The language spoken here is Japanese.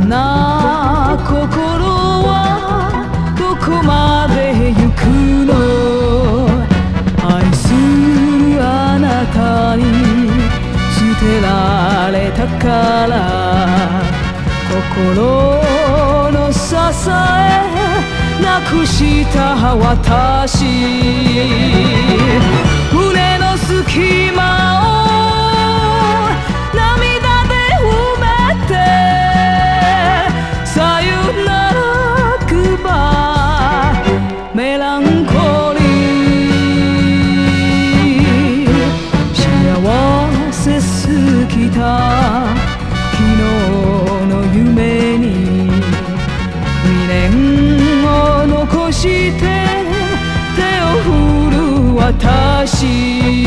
な心はどこまで行くの。愛するあなたに捨てられたから、心の支えなくした私、胸の隙間を涙で埋めて、さよならグッバイメランコリー。幸せすぎた昨日の夢に未練を残して手を振る私。